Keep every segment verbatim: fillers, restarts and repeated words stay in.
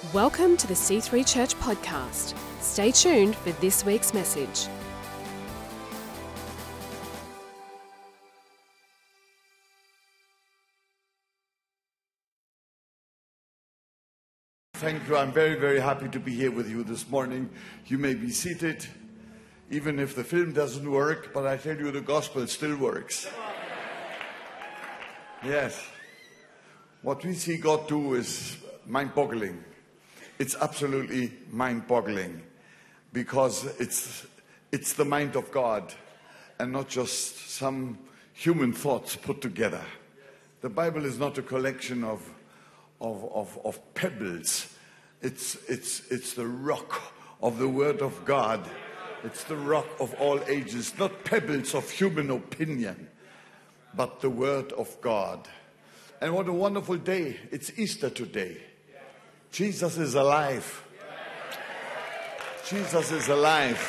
Welcome to the C three Church podcast. Stay tuned for this week's message. Thank you. I'm very, very happy to be here with you this morning. You may be seated, even if the film doesn't work, but I tell you, the gospel still works. Yes. What we see God do is mind-boggling. It's absolutely mind-boggling because it's it's the mind of God and not just some human thoughts put together. The Bible is not a collection of of of, of pebbles. It's it's it's the rock of the Word of God. It's the rock of all ages, not pebbles of human opinion, but the Word of God. And what a wonderful day. It's Easter today. Jesus is alive. Jesus is alive.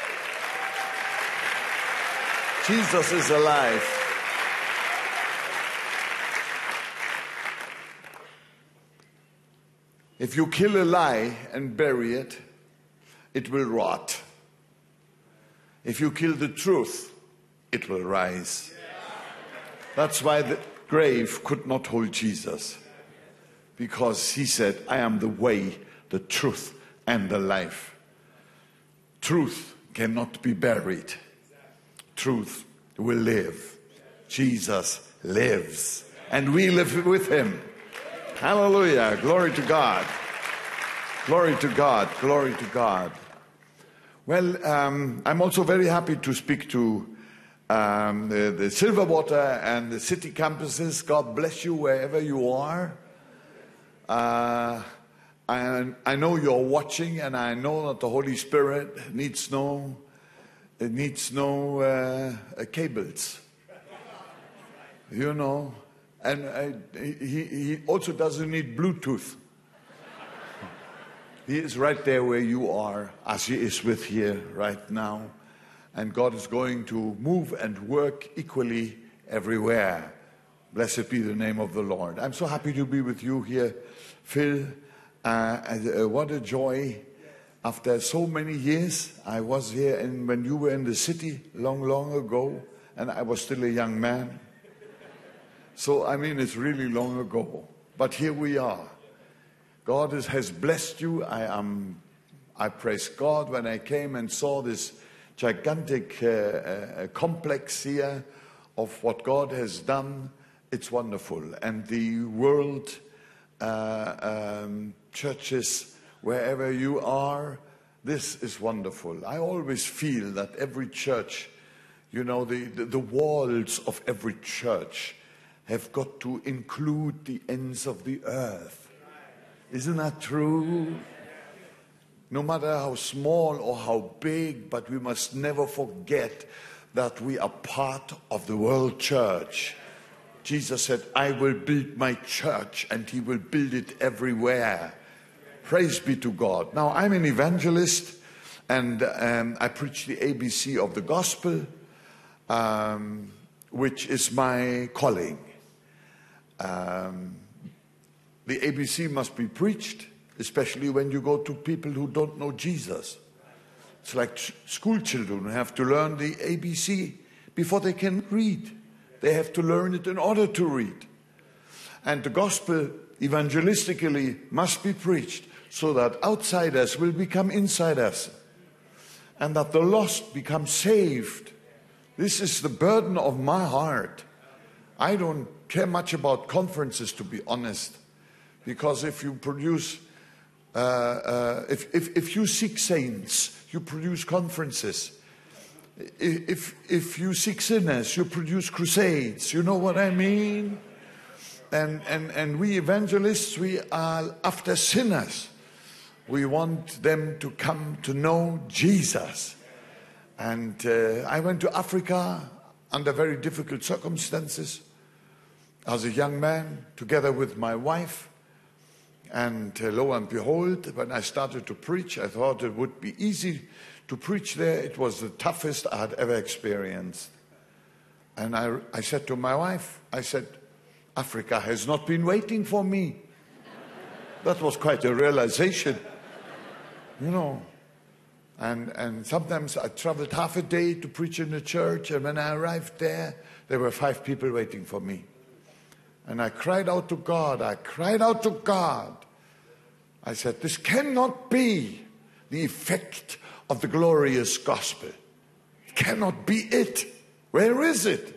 Jesus is alive. If you kill a lie and bury it, it will rot. If you kill the truth, it will rise. That's why the grave could not hold Jesus. Because he said, I am the way, the truth, and the life. Truth cannot be buried. Truth will live. Jesus lives. And we live with him. Hallelujah. Glory to God. Glory to God. Glory to God. Well, um, I'm also very happy to speak to um, the, the Silverwater and the city campuses. God bless you wherever you are. Uh, I, I know you're watching, and I know that the Holy Spirit needs no, it needs no uh, uh, cables, you know, and uh, he, he also doesn't need Bluetooth. He is right there where you are, as he is with here right now, and God is going to move and work equally everywhere. Blessed be the name of the Lord. I'm so happy to be with you here, Phil. Uh, and, uh, what a joy. After so many years, I was here and when you were in the city long, long ago, and I was still a young man. So, I mean, it's really long ago. But here we are. God is, has blessed you. I am. I praise God when I came and saw this gigantic uh, uh, complex here of what God has done. It's wonderful. And the world uh, um, churches, wherever you are, this is wonderful. I always feel that every church, you know, the, the, the walls of every church have got to include the ends of the earth. Isn't that true? No matter how small or how big, but we must never forget that we are part of the world church. Jesus said, I will build my church, and he will build it everywhere. Praise be to God. Now, I'm an evangelist, and um, I preach the A B C of the gospel, um, which is my calling. Um, the A B C must be preached, especially when you go to people who don't know Jesus. It's like ch- school children who have to learn the A B C before they can read. They have to learn it in order to read. And the gospel evangelistically must be preached so that outsiders will become insiders and that the lost become saved. This is the burden of my heart. I don't care much about conferences, to be honest, because if you produce, uh, uh, if, if, if you seek saints, you produce conferences. If if you seek sinners, you produce crusades. You know what I mean? And and and we evangelists, we are after sinners. We want them to come to know Jesus. And uh, I went to Africa under very difficult circumstances as a young man, together with my wife. And uh, lo and behold, when I started to preach, I thought it would be easy to preach there. It was the toughest I had ever experienced. And I, I said to my wife, I said, Africa has not been waiting for me. That was quite a realization, you know. And, and sometimes I traveled half a day to preach in the church, and when I arrived there, there were five people waiting for me. And I cried out to God, I cried out to God. I said, this cannot be the effect of the glorious gospel. It cannot be it. Where is it?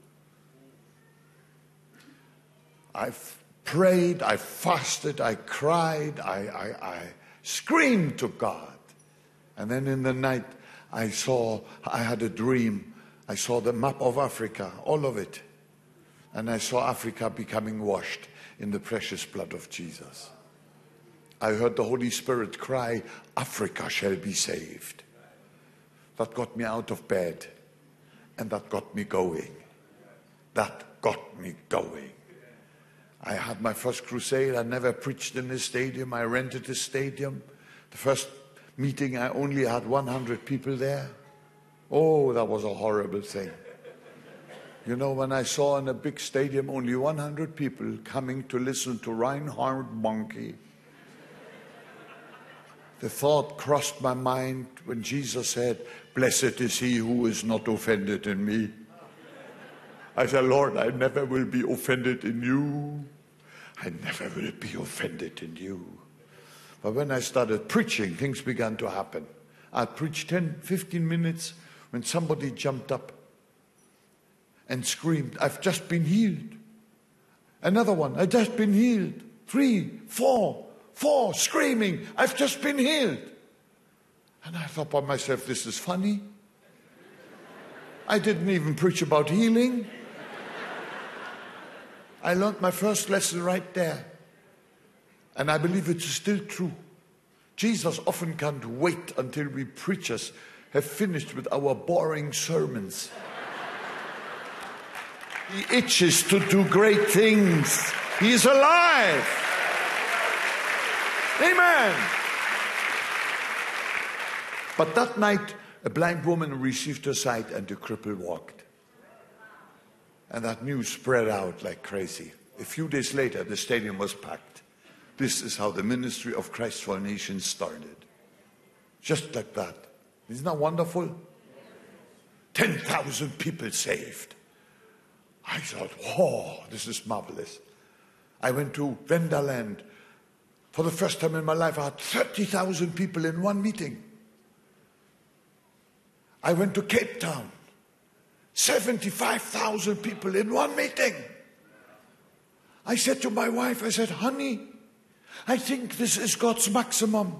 I prayed, I fasted, I cried, I, I, I screamed to God. And then in the night, I saw, I had a dream. I saw the map of Africa, all of it. And I saw Africa becoming washed in the precious blood of Jesus. I heard the Holy Spirit cry, Africa shall be saved. That got me out of bed. And that got me going. That got me going. I had my first crusade. I never preached in a stadium. I rented a stadium. The first meeting, I only had one hundred people there. Oh, that was a horrible thing. You know, when I saw in a big stadium only one hundred people coming to listen to Reinhard Bonnke, the thought crossed my mind when Jesus said, blessed is he who is not offended in me. I said, Lord, I never will be offended in you. I never will be offended in you. But when I started preaching, things began to happen. I'd preach ten, fifteen minutes when somebody jumped up and screamed, I've just been healed. Another one, I've just been healed. Three, four, four, screaming, I've just been healed. And I thought by myself, this is funny. I didn't even preach about healing. I learned my first lesson right there. And I believe it's still true. Jesus often can't wait until we preachers have finished with our boring sermons. He itches to do great things. He is alive. Amen. But that night, a blind woman received her sight and the cripple walked. And that news spread out like crazy. A few days later, the stadium was packed. This is how the ministry of Christ for Nations started. Just like that. Isn't that wonderful? ten thousand people saved. I thought, oh, this is marvelous. I went to Vendaland. For the first time in my life, I had thirty thousand people in one meeting. I went to Cape Town. seventy-five thousand people in one meeting. I said to my wife, I said, honey, I think this is God's maximum.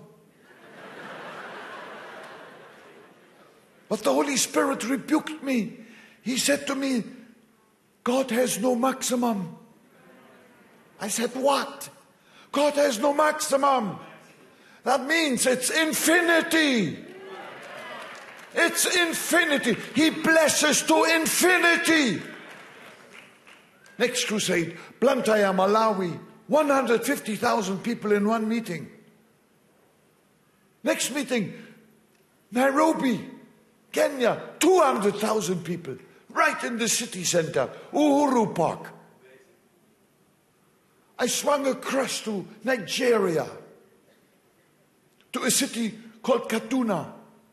But the Holy Spirit rebuked me. He said to me, God has no maximum. I said, what? God has no maximum. That means it's infinity. It's infinity. He blesses to infinity. Next crusade, Blantyre, Malawi, one hundred fifty thousand people in one meeting. Next meeting, Nairobi, Kenya, two hundred thousand people, right in the city center, Uhuru Park. I swung across to Nigeria, to a city called Kaduna.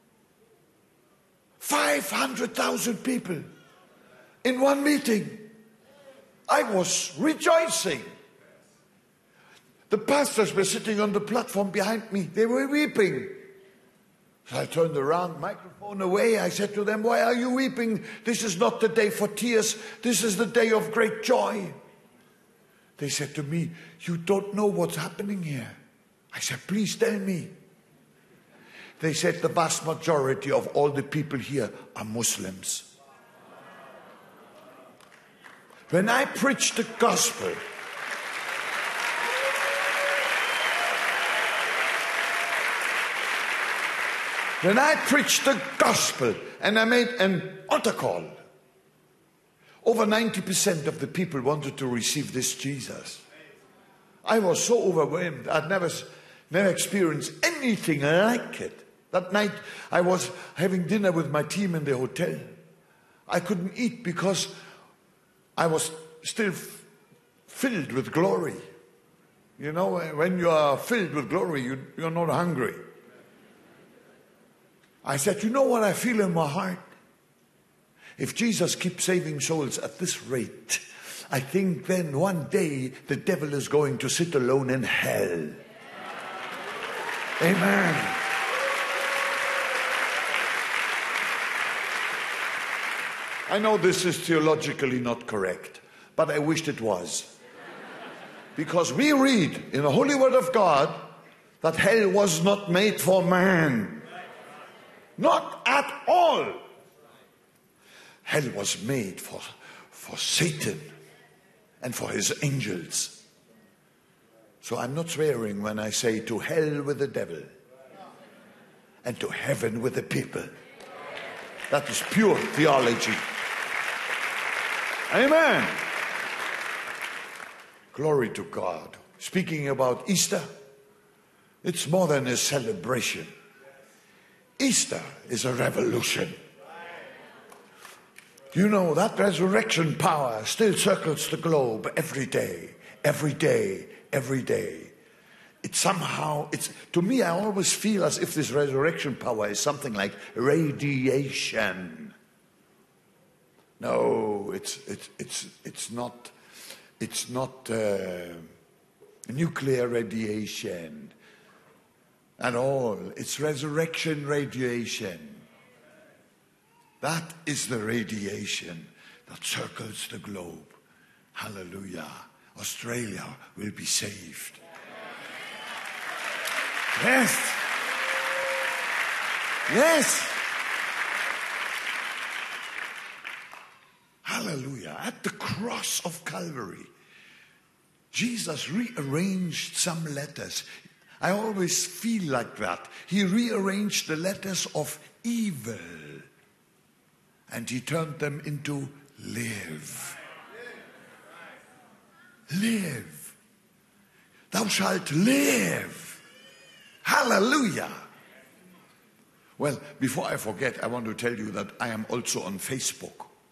five hundred thousand people in one meeting. I was rejoicing. The pastors were sitting on the platform behind me. They were weeping. So I turned around, microphone away. I said to them, why are you weeping? This is not the day for tears. This is the day of great joy. They said to me, you don't know what's happening here. I said, please tell me. They said the vast majority of all the people here are Muslims. When I preach the gospel, when I preach the gospel and I made an altar call, over ninety percent of the people wanted to receive this Jesus. I was so overwhelmed. I'd never, never experienced anything like it. That night, I was having dinner with my team in the hotel. I couldn't eat because I was still f- filled with glory. You know, when you are filled with glory, you, you're not hungry. I said, you know what I feel in my heart? If Jesus keeps saving souls at this rate, I think then one day the devil is going to sit alone in hell. Amen. I know this is theologically not correct, but I wished it was. Because we read in the Holy Word of God that hell was not made for man. Not at all. Hell was made for, for Satan and for his angels. So I'm not swearing when I say to hell with the devil and to heaven with the people. That is pure theology. Amen. Glory to God. Speaking about Easter, it's more than a celebration. Easter is a revolution. You know, that resurrection power still circles the globe every day, every day, every day. It somehow, it's, to me, I always feel as if this resurrection power is something like radiation. No, it's, it's, it's, it's not, it's not uh, nuclear radiation at all. It's resurrection radiation. That is the radiation that circles the globe. Hallelujah. Australia will be saved. Yes. Yes. Hallelujah. At the cross of Calvary, Jesus rearranged some letters. I always feel like that. He rearranged the letters of evil and he turned them into live. Live. Thou shalt live. Hallelujah. Well, before I forget, I want to tell you that I am also on Facebook.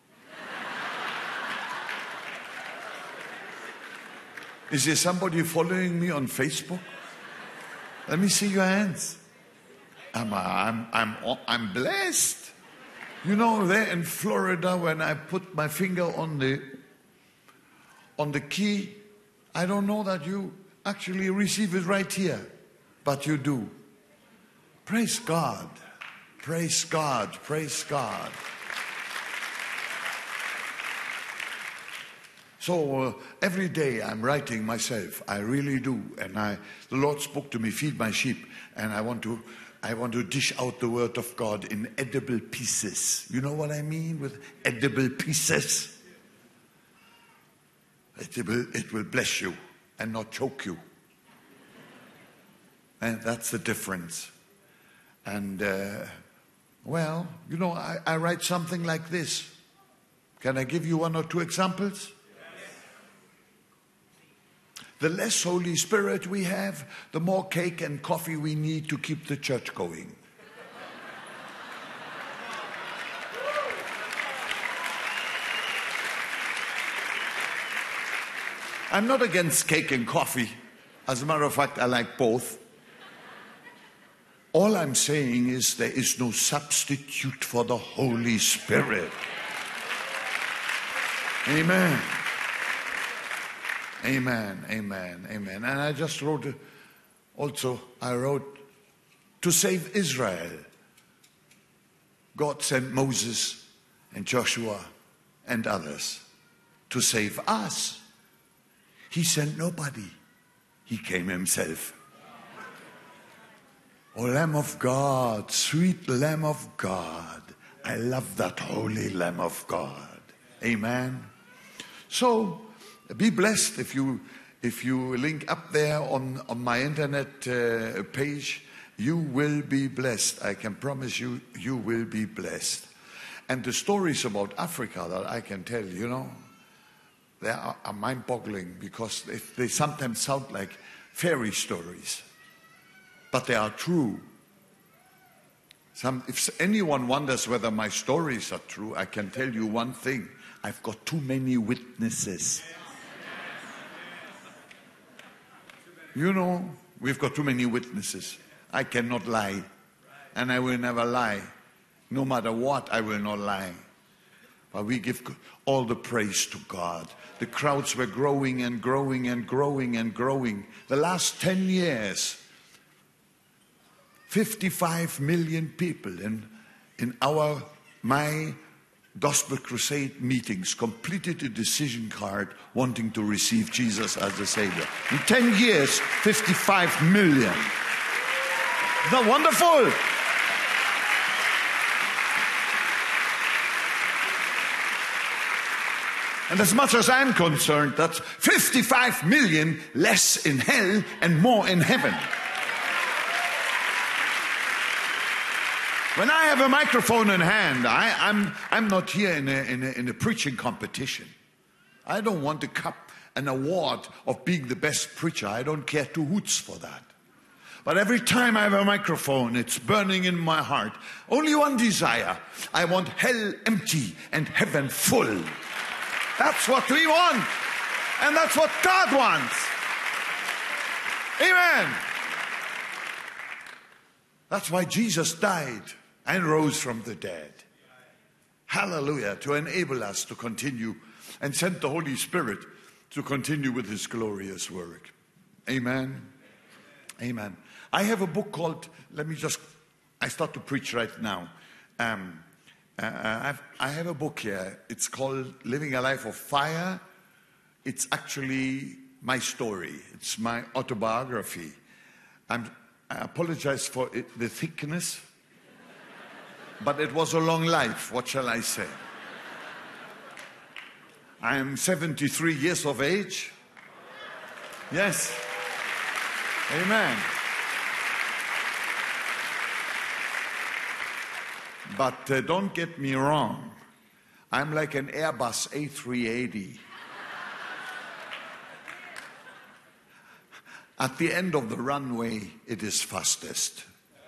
Is there somebody following me on Facebook? Let me see your hands. I'm, I'm, I'm, I'm blessed. You know, there in Florida, when I put my finger on the, on the key, I don't know that you actually receive it right here, but you do. Praise God. Praise God. Praise God. So uh, every day I'm writing myself. I really do. And I, the Lord spoke to me, feed my sheep. And I want to, I want to dish out the word of God in edible pieces. You know what I mean with edible pieces? It will, it will bless you and not choke you. And that's the difference. And, uh, well, you know, I, I write something like this. Can I give you one or two examples? The less Holy Spirit we have, the more cake and coffee we need to keep the church going. I'm not against cake and coffee. As a matter of fact, I like both. All I'm saying is there is no substitute for the Holy Spirit. Amen. Amen, amen, amen. And I just wrote, also, I wrote, to save Israel, God sent Moses and Joshua and others. To save us, he sent nobody. He came himself. Oh, Lamb of God, sweet Lamb of God. I love that holy Lamb of God. Amen. So, be blessed if you if you link up there on, on my internet uh, page. You will be blessed. I can promise you, you will be blessed. And the stories about Africa that I can tell, you know, they are, are mind-boggling because they, they sometimes sound like fairy stories. But they are true. Some, if anyone wonders whether my stories are true, I can tell you one thing. I've got too many witnesses. You know, we've got too many witnesses. I cannot lie. And I will never lie. No matter what, I will not lie. But we give all the praise to God. The crowds were growing and growing and growing and growing. The last ten years, fifty-five million people in, in our, my Gospel Crusade meetings completed a decision card wanting to receive Jesus as the Savior. In ten years, fifty-five million. Isn't that wonderful? And as much as I'm concerned, that's fifty-five million less in hell and more in heaven. When I have a microphone in hand, I, I'm, I'm not here in a, in, a, in a preaching competition. I don't want a cup, an award of being the best preacher. I don't care two hoots for that. But every time I have a microphone, it's burning in my heart. Only one desire. I want hell empty and heaven full. That's what we want. And that's what God wants. Amen. That's why Jesus died and rose from the dead. Hallelujah. To enable us to continue and sent the Holy Spirit to continue with His glorious work. Amen. Amen. I have a book called, let me just, I start to preach right now. Um, uh, I've, I have a book here. It's called Living a Life of Fire. It's actually my story. It's my autobiography. I'm, I apologize for it, the thickness, but it was a long life. What shall I say? I am seventy-three years of age. Yes. Amen. But uh, don't get me wrong. I'm like an Airbus A three eighty. At the end of the runway, it is fastest.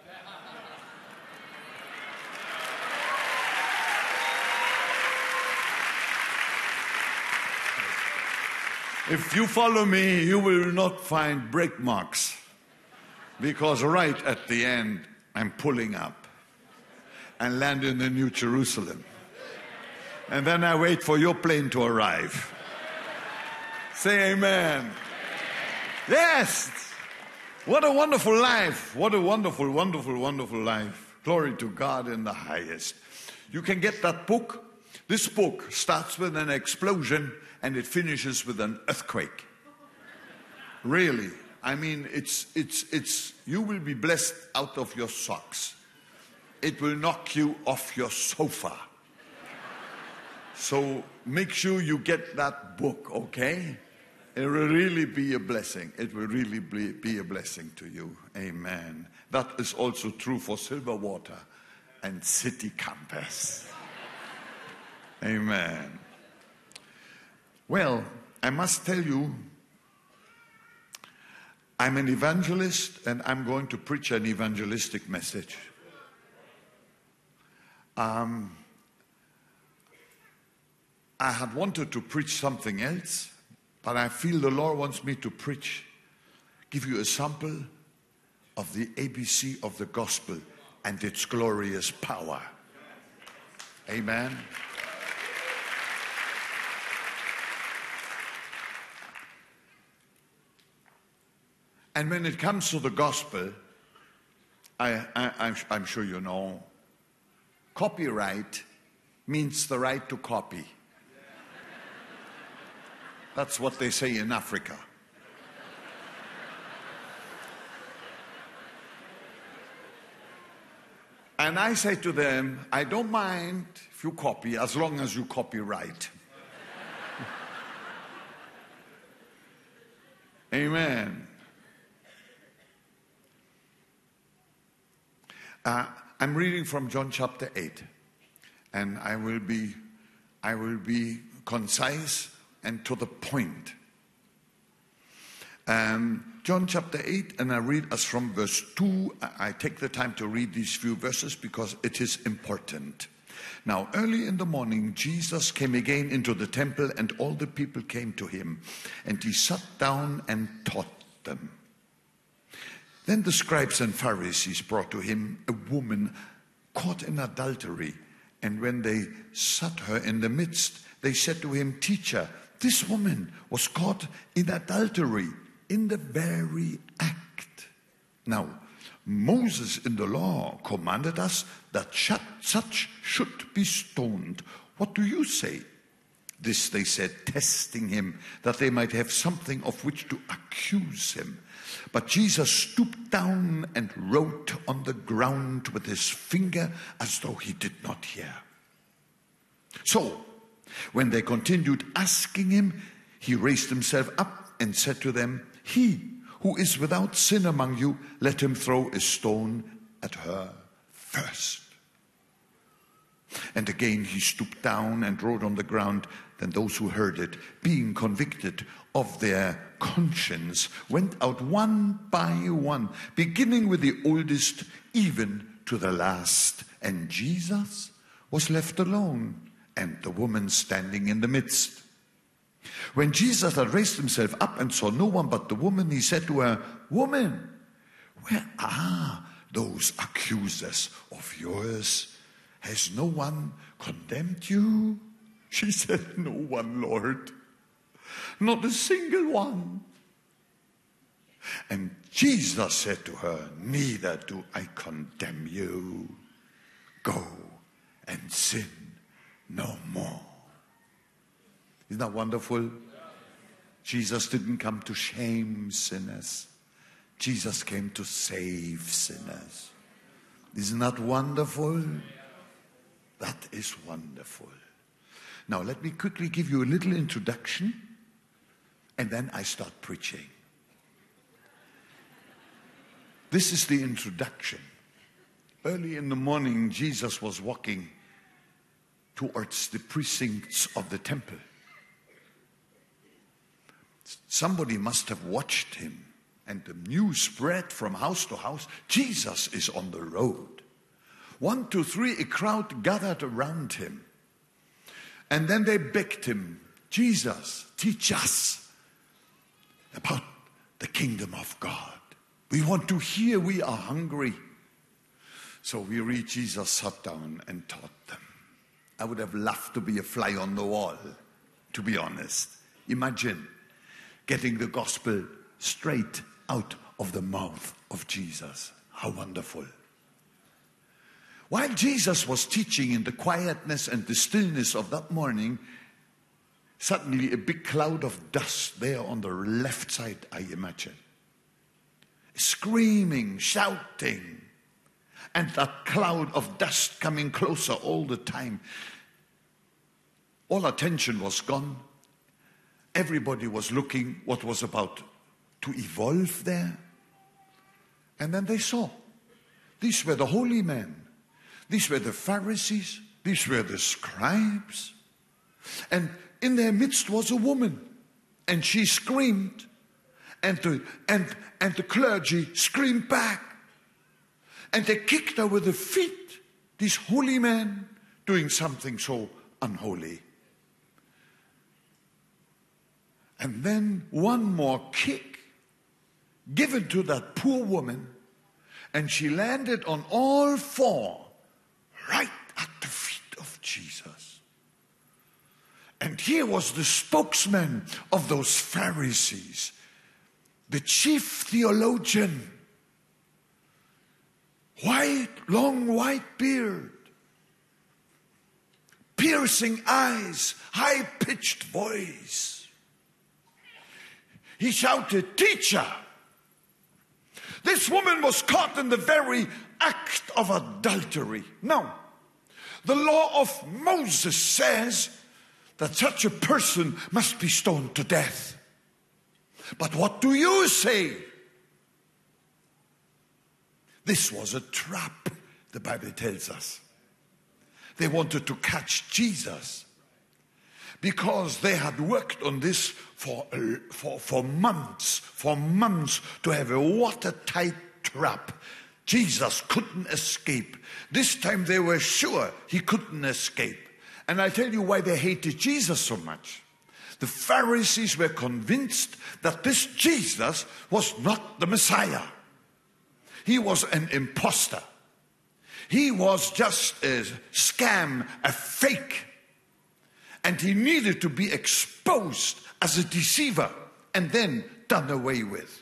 If you follow me, you will not find brake marks. Because right at the end, I'm pulling up and land in the New Jerusalem. And then I wait for your plane to arrive. Say amen. Yes. What a wonderful life. What a wonderful, wonderful, wonderful life. Glory to God in the highest. You can get that book. This book starts with an explosion and it finishes with an earthquake. Really. I mean, it's, it's, it's, you will be blessed out of your socks. It will knock you off your sofa. So make sure you get that book, okay? It will really be a blessing. It will really be, be a blessing to you. Amen. That is also true for Silverwater and City Campus. Amen. Well, I must tell you, I'm an evangelist and I'm going to preach an evangelistic message. Um, I had wanted to preach something else, but I feel the Lord wants me to preach, give you a sample of the A B C of the gospel and its glorious power. Amen. And when it comes to the gospel, I, I, I'm, I'm sure you know, copyright means the right to copy. That's what they say in Africa. And I say to them, I don't mind if you copy as long as you copyright. Amen. Uh, I'm reading from John chapter eight, and I will be, I will be concise and to the point. Um, John chapter eight, and I read us from verse two. I take the time to read these few verses because it is important. Now, early in the morning, Jesus came again into the temple, and all the people came to him, and he sat down and taught them. Then the scribes and Pharisees brought to him a woman caught in adultery. And when they sat her in the midst, they said to him, "Teacher, this woman was caught in adultery in the very act. Now, Moses in the law commanded us that such should be stoned. What do you say?" This they said, testing him, that they might have something of which to accuse him. But Jesus stooped down and wrote on the ground with his finger as though he did not hear. So, when they continued asking him, he raised himself up and said to them, "He who is without sin among you, let him throw a stone at her first." And again he stooped down and wrote on the ground. Then those who heard it, being convicted of their conscience, went out one by one, beginning with the oldest, even to the last. And Jesus was left alone, and the woman standing in the midst. When Jesus had raised himself up and saw no one but the woman, he said to her, "Woman, where are those accusers of yours? Has no one condemned you?" She said, "No one, Lord, not a single one." And Jesus said to her, "Neither do I condemn you. Go and sin no more." Isn't that wonderful? Jesus didn't come to shame sinners. Jesus came to save sinners. Isn't that wonderful? That is wonderful. Now, let me quickly give you a little introduction, and then I start preaching. This is the introduction. Early in the morning, Jesus was walking towards the precincts of the temple. Somebody must have watched him, and the news spread from house to house. Jesus is on the road. One, two, three, a crowd gathered around him. And then they begged him, "Jesus, teach us about the kingdom of God. We want to hear, we are hungry." So we read Jesus sat down and taught them. I would have loved to be a fly on the wall, to be honest. Imagine getting the gospel straight out of the mouth of Jesus. How wonderful. While Jesus was teaching in the quietness and the stillness of that morning, suddenly a big cloud of dust there on the left side, I imagine. Screaming, shouting, and that cloud of dust coming closer all the time. All attention was gone. Everybody was looking what was about to evolve there. And then they saw. These were the holy men. These were the Pharisees. These were the scribes. And in their midst was a woman. And she screamed. And the, and, and the clergy screamed back. And they kicked her with their feet. These holy men doing something so unholy. And then one more kick given to that poor woman. And she landed on all four. Right at the feet of Jesus. And here was the spokesman of those Pharisees, the chief theologian, white, long white beard, piercing eyes, high-pitched voice. He shouted, "Teacher, this woman was caught in the very act of adultery. Now, the law of Moses says that such a person must be stoned to death. But what do you say?" This was a trap, the Bible tells us. They wanted to catch Jesus because they had worked on this for, for, for months, for months to have a watertight trap. Jesus couldn't escape. This time they were sure he couldn't escape. And I tell you why they hated Jesus so much. The Pharisees were convinced that this Jesus was not the Messiah. He was an imposter. He was just a scam, a fake. And he needed to be exposed as a deceiver and then done away with.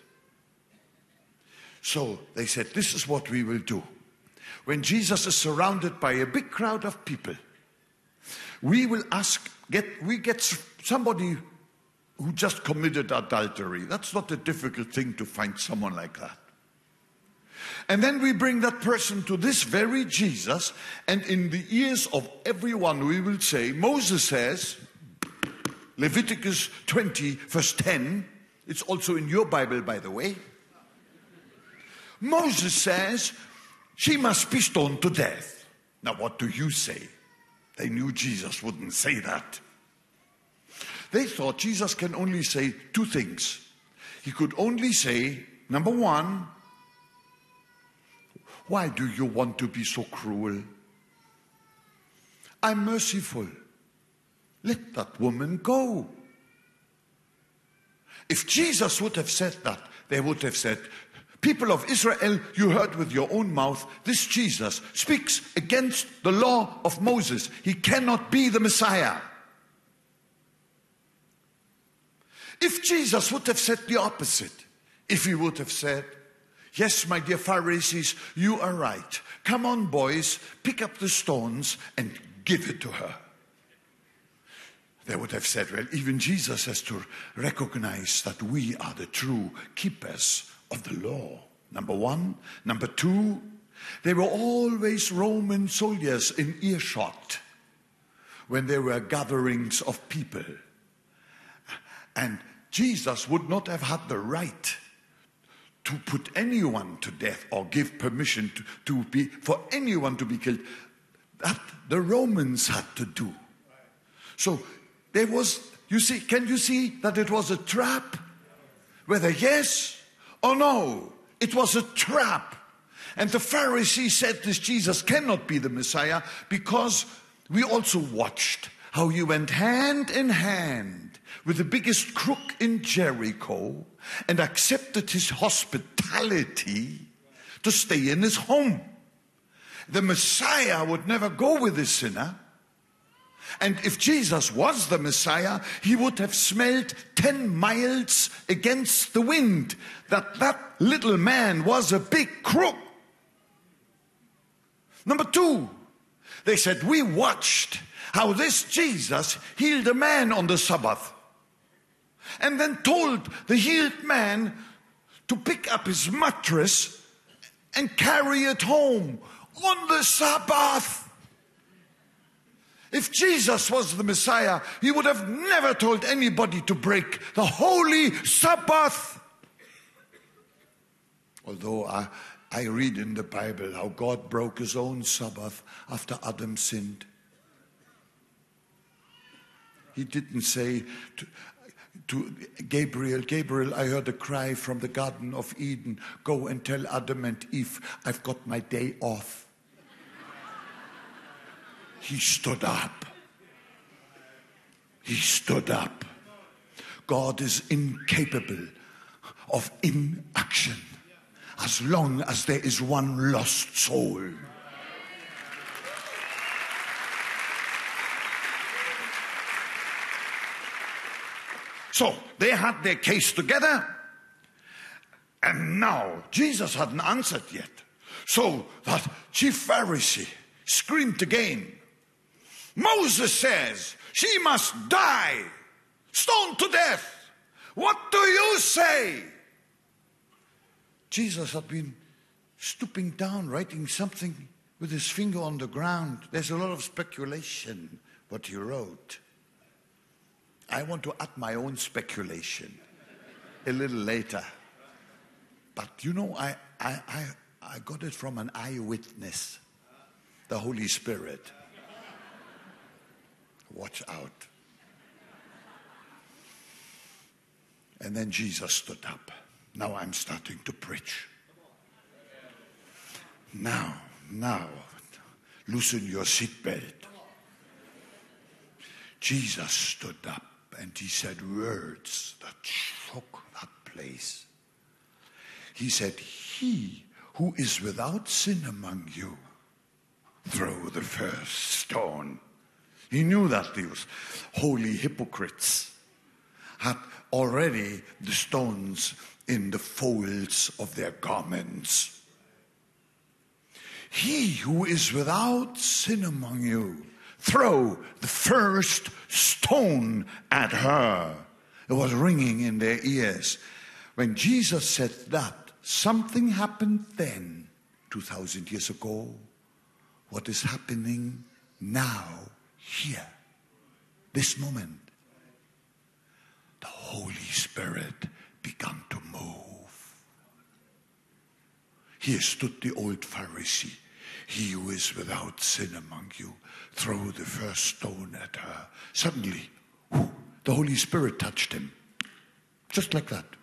So they said, this is what we will do. When Jesus is surrounded by a big crowd of people, we will ask, get, we get somebody who just committed adultery. That's not a difficult thing to find someone like that. And then we bring that person to this very Jesus, and in the ears of everyone we will say, Moses says, Leviticus twenty, verse ten, it's also in your Bible, by the way. Moses says, she must be stoned to death. Now, what do you say? They knew Jesus wouldn't say that. They thought Jesus can only say two things. He could only say, number one, why do you want to be so cruel? I'm merciful. Let that woman go. If Jesus would have said that, they would have said, people of Israel, you heard with your own mouth, this Jesus speaks against the law of Moses. He cannot be the Messiah. If Jesus would have said the opposite, if he would have said, yes, my dear Pharisees, you are right. Come on, boys, pick up the stones and give it to her. They would have said, well, even Jesus has to recognize that we are the true keepers of the law. Number one. Number two, they were always Roman soldiers in earshot when there were gatherings of people. And Jesus would not have had the right to put anyone to death or give permission to, to be for anyone to be killed. That the Romans had to do. So there was, you see, can you see that it was a trap? Whether yes or no, it was a trap. And the Pharisees said this Jesus cannot be the Messiah because we also watched how he went hand in hand with the biggest crook in Jericho and accepted his hospitality to stay in his home. The Messiah would never go with a sinner. And if Jesus was the Messiah, he would have smelled ten miles against the wind that that little man was a big crook. Number two, they said, we watched how this Jesus healed a man on the Sabbath and then told the healed man to pick up his mattress and carry it home on the Sabbath. If Jesus was the Messiah, he would have never told anybody to break the holy Sabbath. Although I, I read in the Bible how God broke his own Sabbath after Adam sinned. He didn't say to, to Gabriel, Gabriel, I heard a cry from the Garden of Eden. Go and tell Adam and Eve, I've got my day off. He stood up. He stood up. God is incapable of inaction as long as there is one lost soul. So they had their case together, and now Jesus hadn't answered yet. So that chief Pharisee screamed again. Moses says she must die, stoned to death. What do you say? Jesus had been stooping down, writing something with his finger on the ground. There's a lot of speculation what he wrote. I want to add my own speculation a little later. But you know, I, I, I, I got it from an eyewitness, the Holy Spirit. Watch out. And then Jesus stood up. Now I'm starting to preach. Now, now, loosen your seatbelt. Jesus stood up and he said words that shook that place. He said, he who is without sin among you, throw the first stone. He knew that these holy hypocrites had already the stones in the folds of their garments. He who is without sin among you, throw the first stone at her. It was ringing in their ears. When Jesus said that, something happened then, two thousand years ago. What is happening now, here, this moment? The Holy Spirit began to move. Here stood the old Pharisee. He who is without sin among you, throw the first stone at her. Suddenly, whoo, the Holy Spirit touched him. Just like that.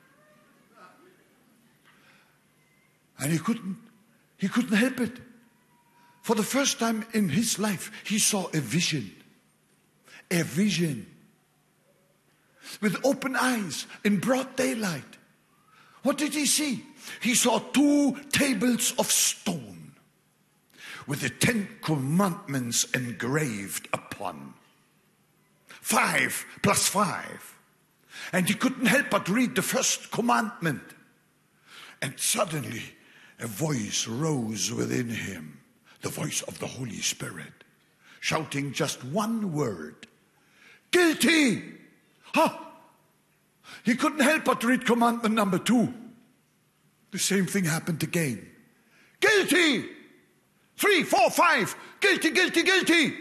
And he couldn't, he couldn't help it. For the first time in his life, he saw a vision. A vision. With open eyes, in broad daylight. What did he see? He saw two tables of stone with the Ten Commandments engraved upon. Five plus five. And he couldn't help but read the first commandment. And suddenly, a voice rose within him, the voice of the Holy Spirit, shouting just one word, guilty! Huh? He couldn't help but read commandment number two. The same thing happened again. Guilty! Three, four, five, guilty, guilty, guilty.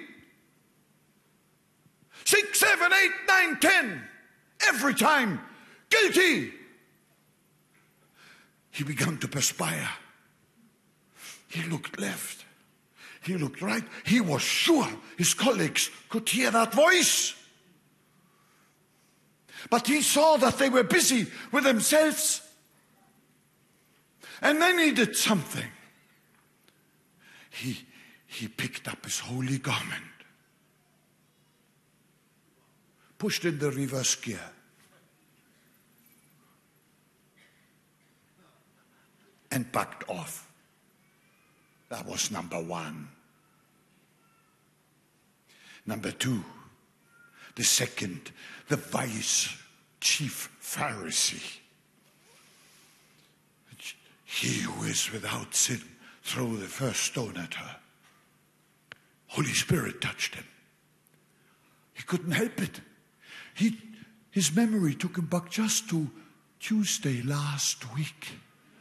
Six, seven, eight, nine, ten. Every time, guilty. He began to perspire. He looked left. He looked right. He was sure his colleagues could hear that voice. But he saw that they were busy with themselves. And they needed something. He, he picked up his holy garment, pushed in the reverse gear, and backed off. That was number one. Number two, the second, the vice chief Pharisee. He who is without sin, throw the first stone at her. Holy Spirit touched him. He couldn't help it. He, his memory took him back just to Tuesday last week.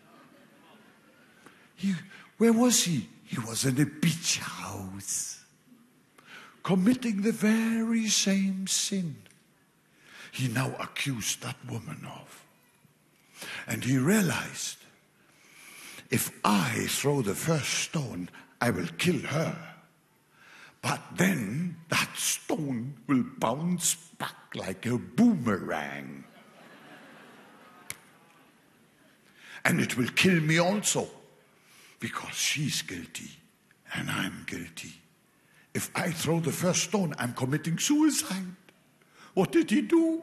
He, where was he? He was in a beach house, committing the very same sin he now accused that woman of. And he realized, if I throw the first stone, I will kill her. But then that stone will bounce back like a boomerang. And it will kill me also, because she's guilty and I'm guilty. If I throw the first stone, I'm committing suicide. What did he do?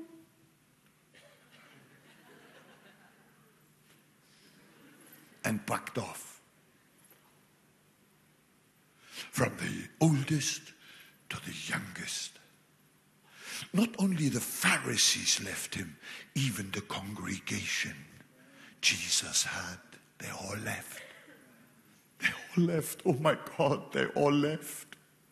And backed off. From the oldest to the youngest. Not only the Pharisees left him, even the congregation Jesus had, they all left. They all left. Oh my God, they all left.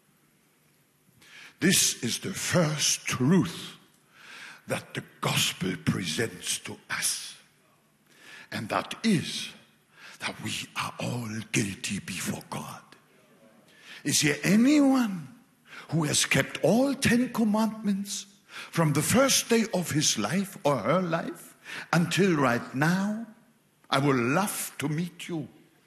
This is the first truth that the gospel presents to us. And that is that we are all guilty before God. Is there anyone who has kept all Ten Commandments from the first day of his life or her life until right now? I would love to meet you.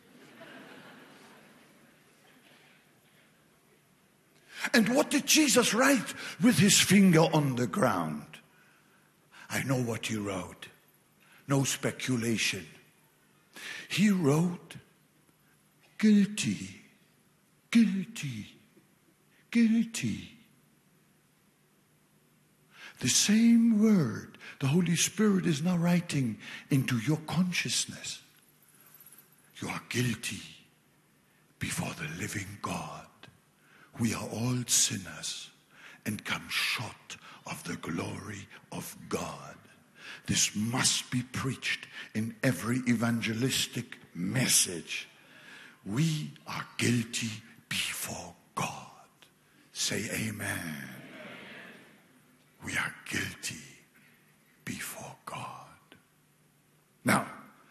And what did Jesus write with his finger on the ground? I know what he wrote. No speculation. He wrote, guilty, guilty, guilty. The same word the Holy Spirit is now writing into your consciousness. You are guilty before the living God. We are all sinners and come short of the glory of God. This must be preached in every evangelistic message. We are guilty before God. Say amen. Amen. We are guilty before God. Now,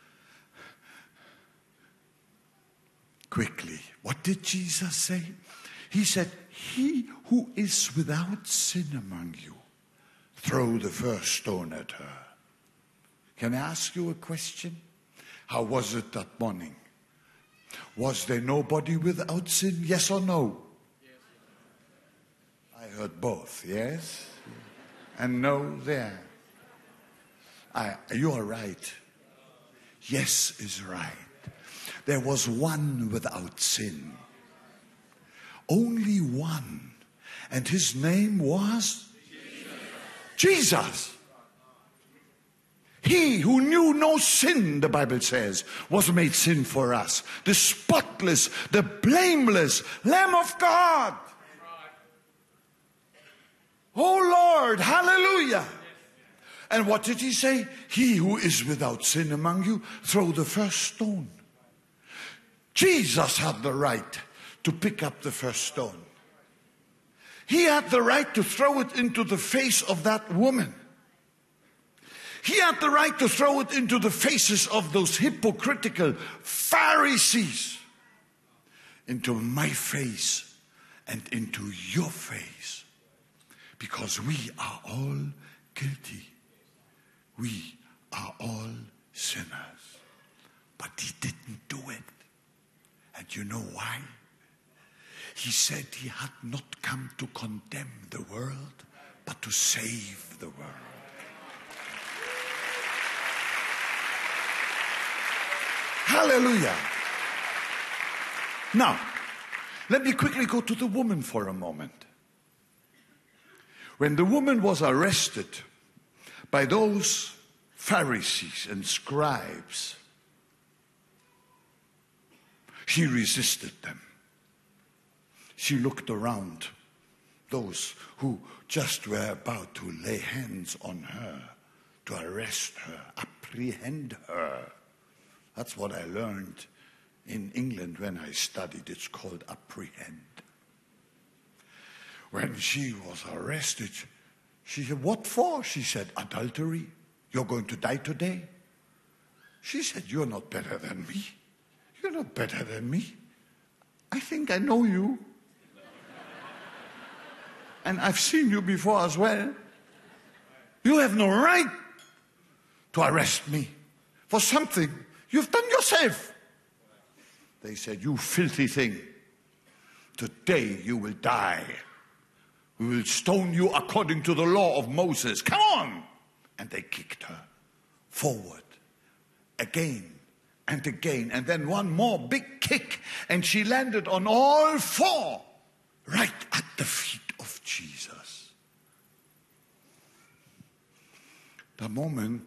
quickly, what did Jesus say? He said, he who is without sin among you, throw the first stone at her. Can I ask you a question? How was it that morning? Was there nobody without sin? Yes or no? Yes. I heard both, yes? And no there. I, you are right. Yes is right. There was one without sin. Only one. And his name was? Jesus. Jesus. He who knew no sin, the Bible says, was made sin for us. The spotless, the blameless Lamb of God. Oh Lord, hallelujah. And what did he say? He who is without sin among you, throw the first stone. Jesus had the right to pick up the first stone. He had the right to throw it into the face of that woman. He had the right to throw it into the faces of those hypocritical Pharisees, into my face and into your face, because we are all guilty. We are all sinners. But he didn't do it. And you know why? He said he had not come to condemn the world, but to save the world. Hallelujah. Now, let me quickly go to the woman for a moment. When the woman was arrested by those Pharisees and scribes, she resisted them. She looked around, those who just were about to lay hands on her, to arrest her, apprehend her. That's what I learned in England when I studied. It's called apprehend. When she was arrested, she said, what for? She said, adultery. You're going to die today. She said, you're not better than me. You're not better than me. I think I know you. And I've seen you before as well. You have no right to arrest me for something you've done yourself. They said, you filthy thing. Today you will die. We will stone you according to the law of Moses. Come on! And they kicked her forward again and again. And then one more big kick. And she landed on all four right at the feet of Jesus. The moment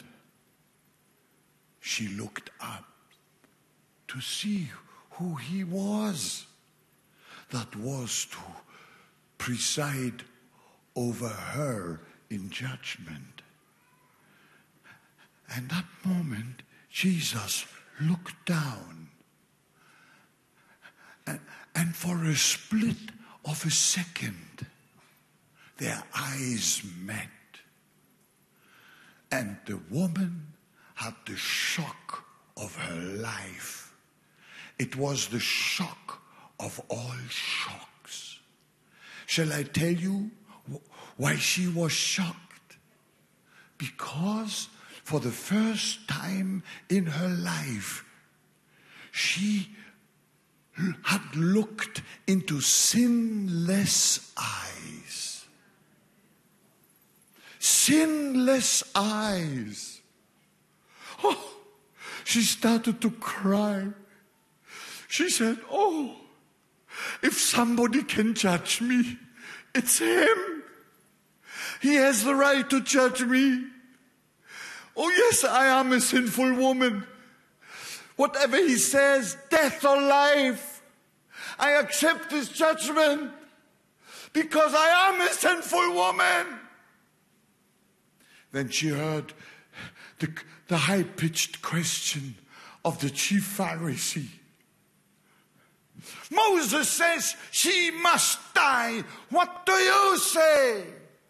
she looked up to see who he was that was to preside over her in judgment. And that moment, Jesus looked down, and, and for a split of a second, their eyes met. And the woman had the shock of her life. It was the shock of all shocks. Shall I tell you why she was shocked? Because for the first time in her life, she had looked into sinless eyes. Sinless eyes. Oh, she started to cry. She said, oh, if somebody can judge me, it's him. He has the right to judge me. Oh yes, I am a sinful woman. Whatever he says, death or life, I accept his judgment because I am a sinful woman. Then she heard the, the high-pitched question of the chief Pharisee. Moses says she must die. What do you say?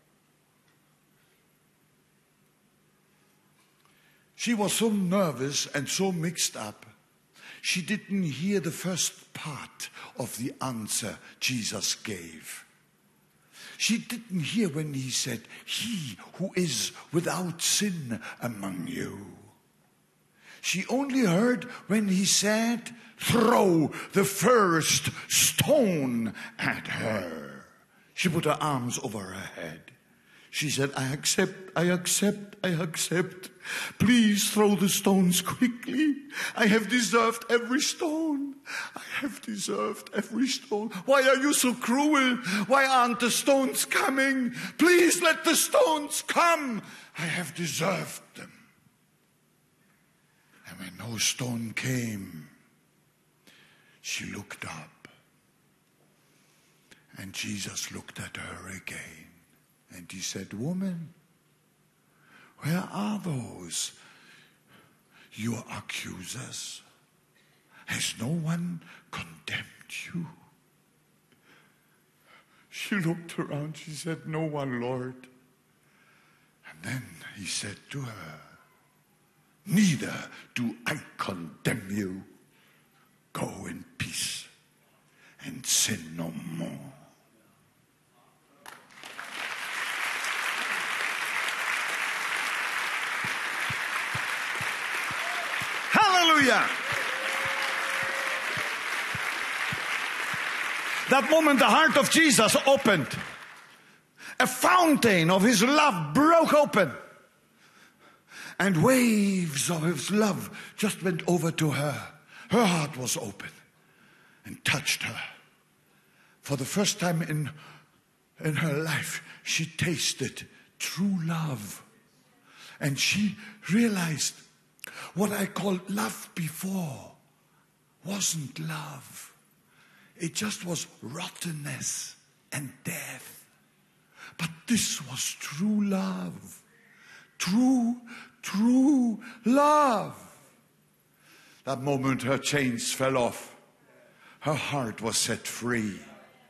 She was so nervous and so mixed up, she didn't hear the first part of the answer Jesus gave. She didn't hear when he said, he who is without sin among you. She only heard when he said, throw the first stone at her. She put her arms over her head. She said, I accept, I accept, I accept. Please throw the stones quickly. I have deserved every stone. I have deserved every stone. Why are you so cruel? Why aren't the stones coming? Please let the stones come. I have deserved them. And when no stone came, she looked up. And Jesus looked at her again. And he said, woman, where are those your accusers? Has no one condemned you? She looked around. She said, no one, Lord. And then he said to her, neither do I condemn you. Go in peace and sin no more. Hallelujah. That moment, the heart of Jesus opened. A fountain of his love broke open. And waves of his love just went over to her. Her heart was open and touched her. For the first time in, in her life, she tasted true love. And she realized what I called love before wasn't love. It just was rottenness and death. But this was true love. True, true love. That moment her chains fell off. Her heart was set free.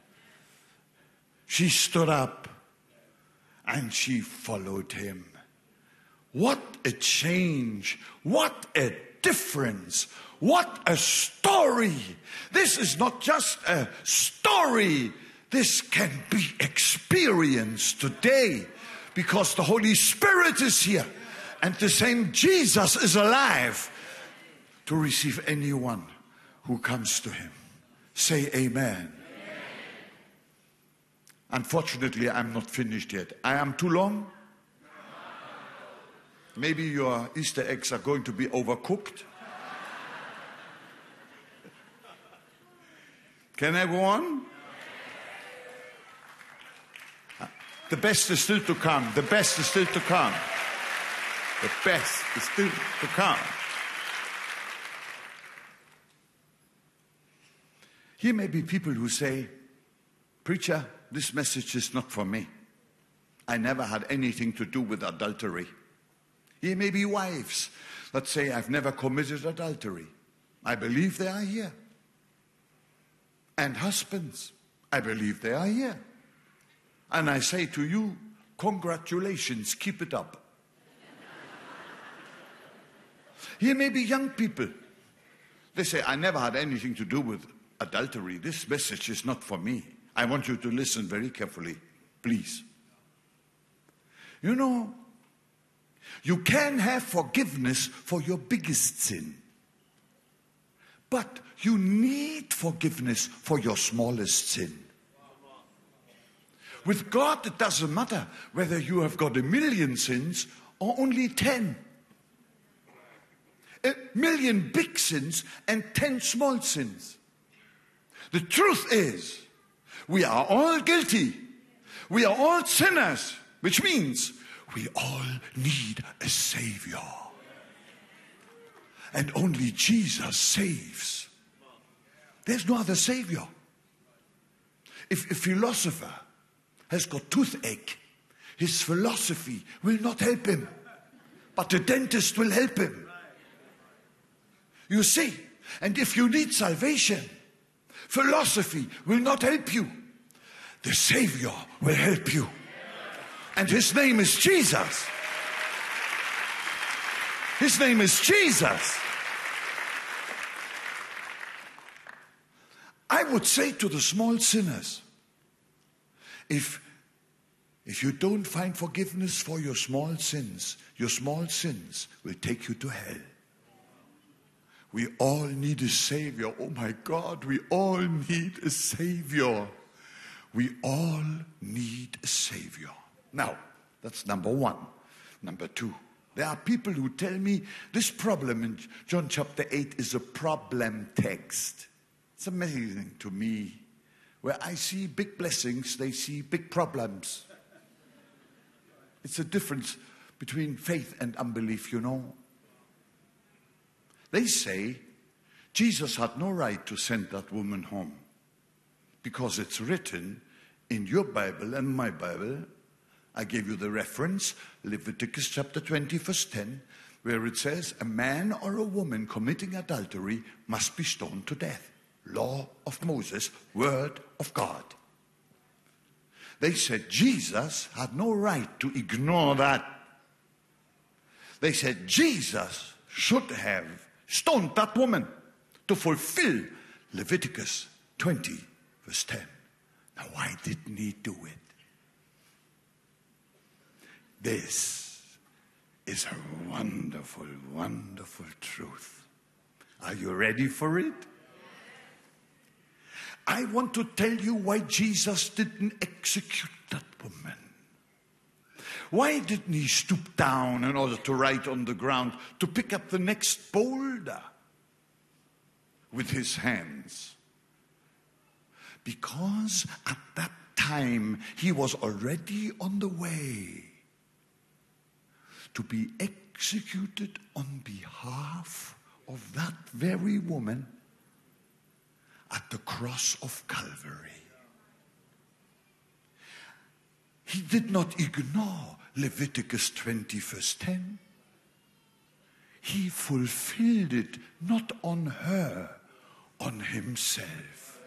She stood up and she followed him. What a change. What a difference. What a story. This is not just a story. This can be experienced today because the Holy Spirit is here and the same Jesus is alive to receive anyone who comes to him. Say amen. Unfortunately, I'm not finished yet. I am too long. Maybe your Easter eggs are going to be overcooked. Can I go on? The best is still to come. The best is still to come. The best is still to come. Here may be people who say, preacher, this message is not for me. I never had anything to do with adultery. Here may be wives that say, I've never committed adultery. I believe they are here. And husbands, I believe they are here. And I say to you, congratulations, keep it up. Here may be young people. They say, I never had anything to do with adultery. This message is not for me. I want you to listen very carefully, please. You know, you can have forgiveness for your biggest sin. But you need forgiveness for your smallest sin. With God, it doesn't matter whether you have got a million sins or only ten. A million big sins and ten small sins. The truth is, we are all guilty. We are all sinners, which means we all need a Savior. And only Jesus saves. There's no other Savior. If a philosopher has got toothache, his philosophy will not help him, but the dentist will help him. You see, and if you need salvation, philosophy will not help you. The Savior will help you. And his name is Jesus. His name is Jesus. I would say to the small sinners, if, if you don't find forgiveness for your small sins, your small sins will take you to hell. We all need a Savior. Oh my God, we all need a Savior. We all need a Savior. Now, that's number one. Number two, there are people who tell me this problem in John chapter eight is a problem text. It's amazing to me. Where I see big blessings, they see big problems. It's a difference between faith and unbelief, you know. They say Jesus had no right to send that woman home because it's written in your Bible and my Bible. I gave you the reference, Leviticus chapter twenty, verse ten, where it says, a man or a woman committing adultery must be stoned to death. Law of Moses, word of God. They said Jesus had no right to ignore that. They said Jesus should have stoned that woman to fulfill Leviticus twenty, verse ten. Now, why didn't he do it? This is a wonderful, wonderful truth. Are you ready for it? I want to tell you why Jesus didn't execute that woman. Why didn't he stoop down in order to write on the ground, to pick up the next boulder with his hands? Because at that time he was already on the way to be executed on behalf of that very woman at the cross of Calvary. He did not ignore Leviticus twenty, verse ten. He fulfilled it not on her, on himself.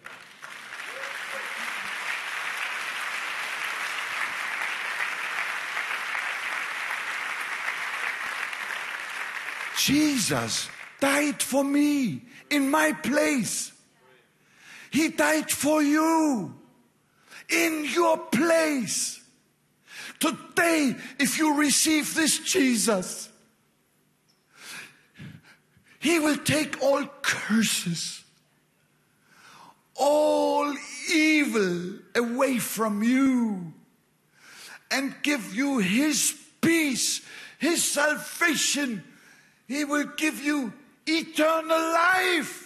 Jesus died for me in my place. He died for you in your place. Today, if you receive this Jesus, he will take all curses, all evil away from you and give you his peace, his salvation. He will give you eternal life.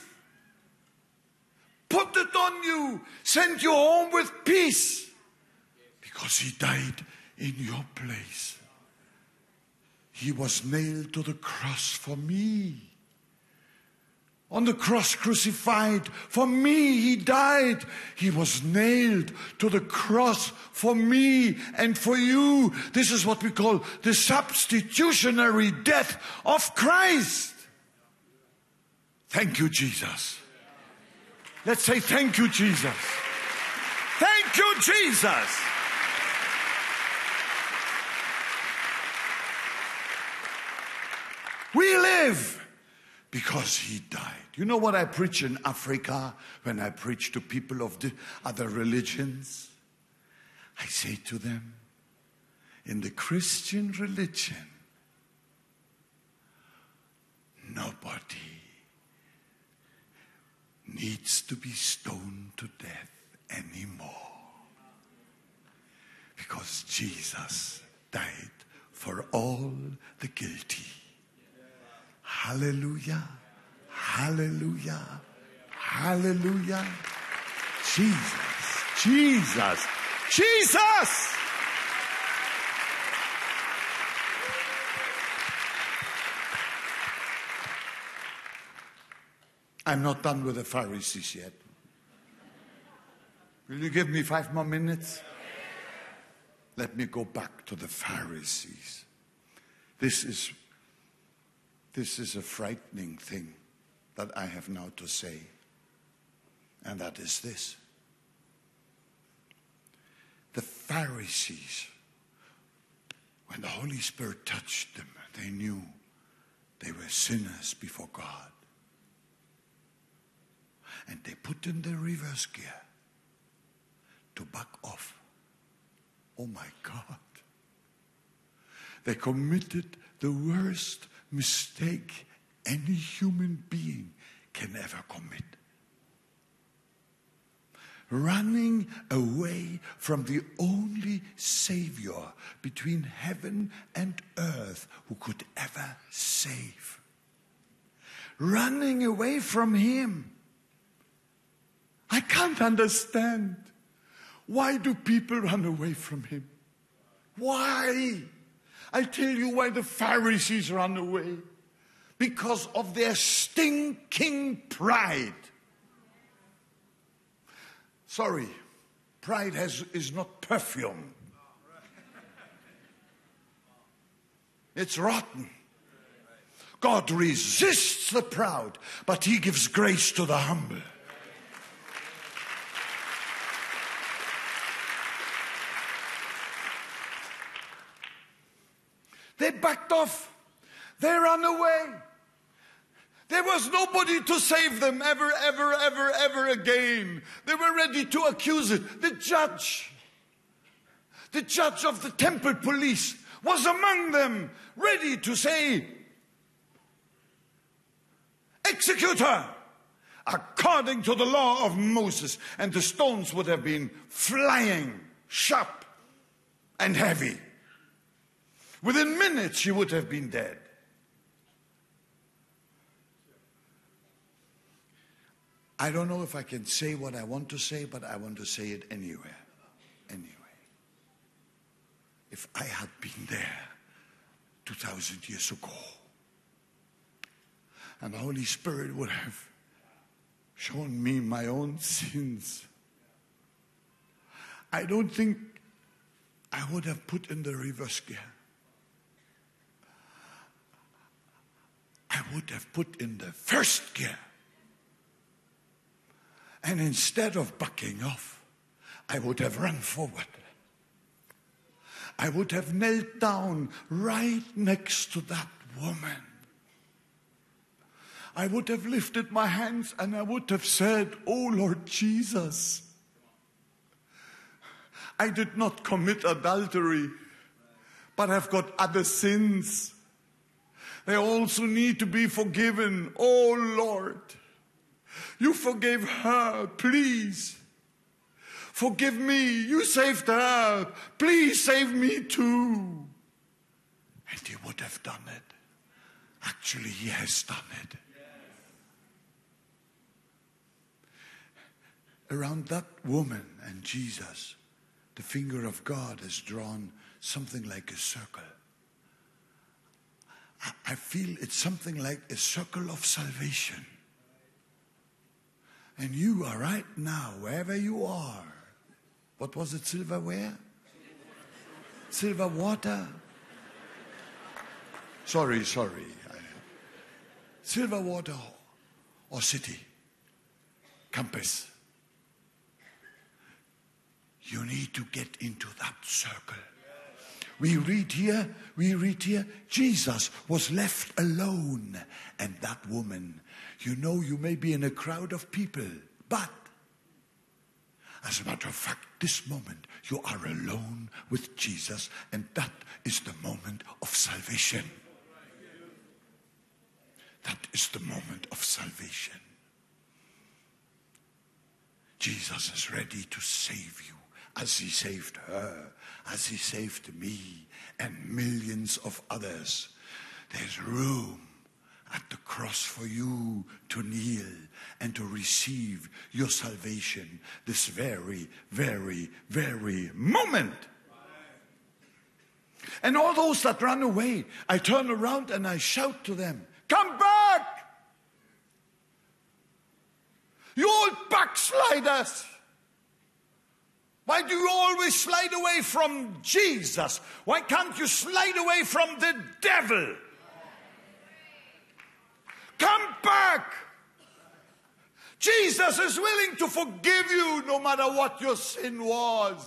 Put it on you. Send you home with peace. Because he died in your place. He was nailed to the cross for me. On the cross crucified. For me he died. He was nailed to the cross for me and for you. This is what we call the substitutionary death of Christ. Thank you, Jesus. Let's say thank you, Jesus. Thank you, Jesus. We live because he died. You know what I preach in Africa when I preach to people of the other religions? I say to them, in the Christian religion, nobody needs to be stoned to death anymore. Because Jesus died for all the guilty. Hallelujah. Hallelujah. Hallelujah. Jesus. Jesus. Jesus. I'm not done with the Pharisees yet. Will you give me five more minutes? Let me go back to the Pharisees. This is, this is a frightening thing that I have now to say. And that is this. The Pharisees, when the Holy Spirit touched them, they knew they were sinners before God. And they put in the reverse gear to back off. Oh my God. They committed the worst mistake any human being can ever commit. Running away from the only Savior between heaven and earth who could ever save. Running away from Him. I can't understand. Why do people run away from Him? Why? I tell you why the Pharisees run away. Because of their stinking pride. Sorry, pride has, is not perfume. It's rotten. God resists the proud, but He gives grace to the humble. They backed off. They ran away. There was nobody to save them ever, ever, ever, ever again. They were ready to accuse it. The judge, the judge of the temple police was among them, ready to say, execute her according to the law of Moses. And the stones would have been flying, sharp and heavy. Within minutes, she would have been dead. I don't know if I can say what I want to say, but I want to say it anyway. Anyway. If I had been there two thousand years ago, and the Holy Spirit would have shown me my own sins, I don't think I would have put in the reverse gear. I would have put in the first gear. And instead of backing off, I would have run forward. I would have knelt down right next to that woman. I would have lifted my hands and I would have said, "Oh Lord Jesus, I did not commit adultery, but I've got other sins. They also need to be forgiven. Oh Lord, you forgave her, please. Forgive me, you saved her. Please save me too." And He would have done it. Actually, He has done it. Around that woman and Jesus, the finger of God has drawn something like a circle. I feel it's something like a circle of salvation. And you are right now, wherever you are. What was it, silverware? Silver water? Sorry, sorry. Silver water or city? Campus. You need to get into that circle. We read here, we read here, Jesus was left alone. And that woman, you know, you may be in a crowd of people, but as a matter of fact, this moment, you are alone with Jesus, and that is the moment of salvation. That is the moment of salvation. Jesus is ready to save you. As He saved her, as He saved me, and millions of others. There's room at the cross for you to kneel and to receive your salvation this very, very, very moment. And all those that run away, I turn around and I shout to them, "Come back! backsliders. Why do you always slide away from Jesus? Why can't you slide away from the devil? Come back. Jesus is willing to forgive you no matter what your sin was.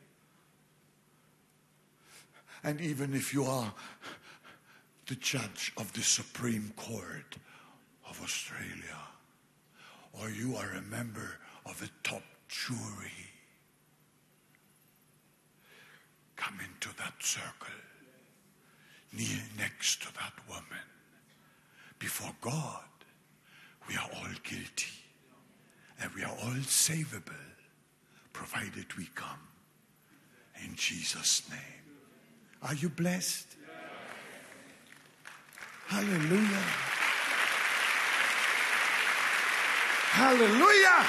And even if you are the judge of the Supreme Court of Australia, or you are a member of a top jury, come into that circle, kneel next to that woman. Before God, we are all guilty, and we are all savable, provided we come in Jesus' name. Are you blessed? Hallelujah. Hallelujah.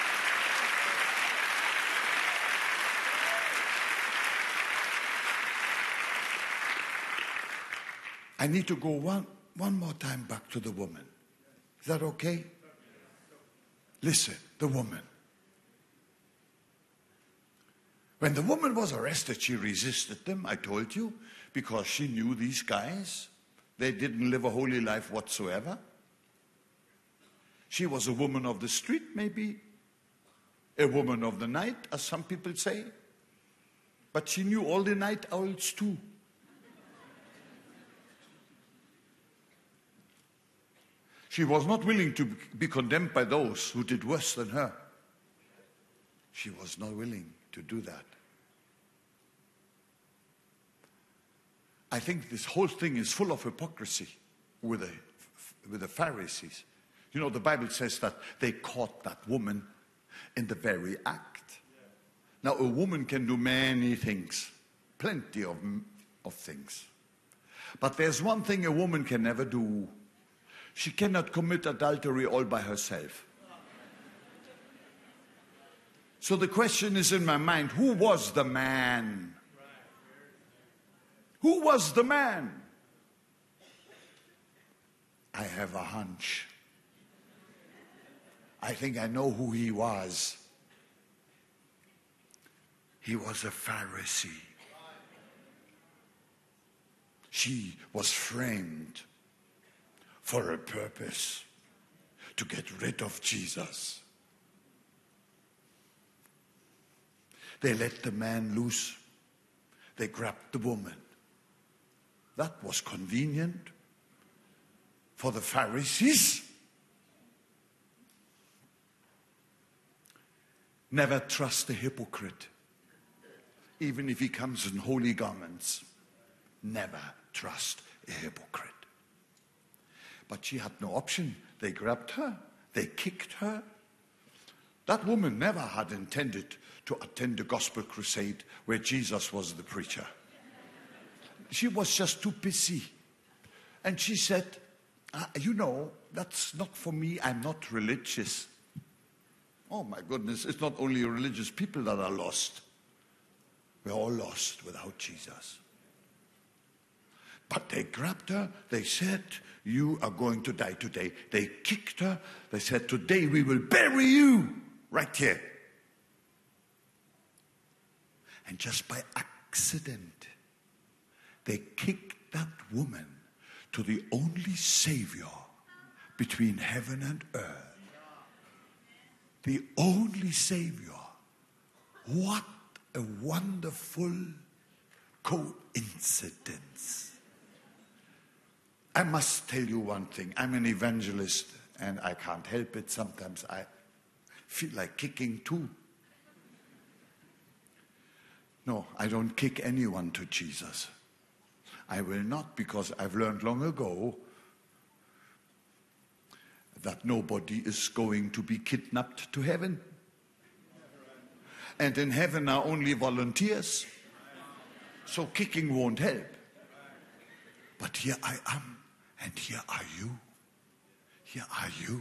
I need to go one, one more time back to the woman. Is that okay? Listen, the woman. When the woman was arrested, she resisted them, I told you, because she knew these guys. They didn't live a holy life whatsoever. She was a woman of the street, maybe. A woman of the night, as some people say. But she knew all the night owls too. She was not willing to be condemned by those who did worse than her. She was not willing to do that. I think this whole thing is full of hypocrisy with the, with the Pharisees. You know, the Bible says that they caught that woman in the very act. Now, a woman can do many things, plenty of, of things. But there's one thing a woman can never do. She cannot commit adultery all by herself. So the question is in my mind, who was the man? Who was the man? I have a hunch. I think I know who he was. He was a Pharisee. She was framed for a purpose, to get rid of Jesus. They let the man loose. They grabbed the woman. That was convenient for the Pharisees. Never trust a hypocrite, even if he comes in holy garments. Never trust a hypocrite. But she had no option. They grabbed her. They kicked her. That woman never had intended to attend a gospel crusade where Jesus was the preacher. She was just too busy. And she said, ah, you know, that's not for me. I'm not religious. Oh my goodness, it's not only religious people that are lost. We're all lost without Jesus. But they grabbed her. They said, you are going to die today. They kicked her. They said, today we will bury you right here. And just by accident, they kicked that woman to the only Savior between heaven and earth. The only Savior. What a wonderful coincidence. I must tell you one thing. I'm an evangelist and I can't help it. Sometimes I feel like kicking too. No, I don't kick anyone to Jesus. I will not, because I've learned long ago that nobody is going to be kidnapped to heaven. And in heaven are only volunteers. So kicking won't help. But here I am, and here are you. Here are you.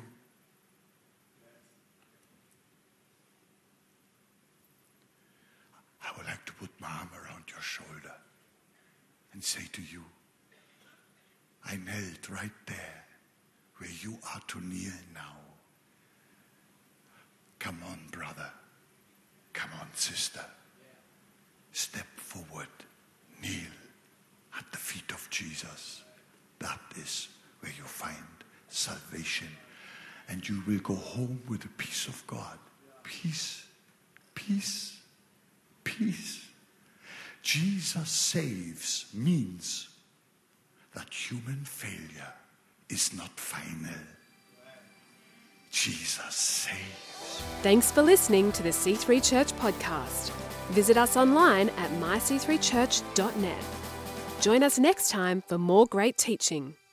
I would like to put my arm around your shoulder and say to you, I knelt right there where you are to kneel now. Come Come on, sister. Step forward. Kneel at the feet of Jesus. That is where you find salvation. And you will go home with the peace of God. Peace. Peace. Peace. Jesus saves means that human failure is not final. Jesus saves. Thanks for listening to the C three Church podcast. Visit us online at my c three church dot net. Join us next time for more great teaching.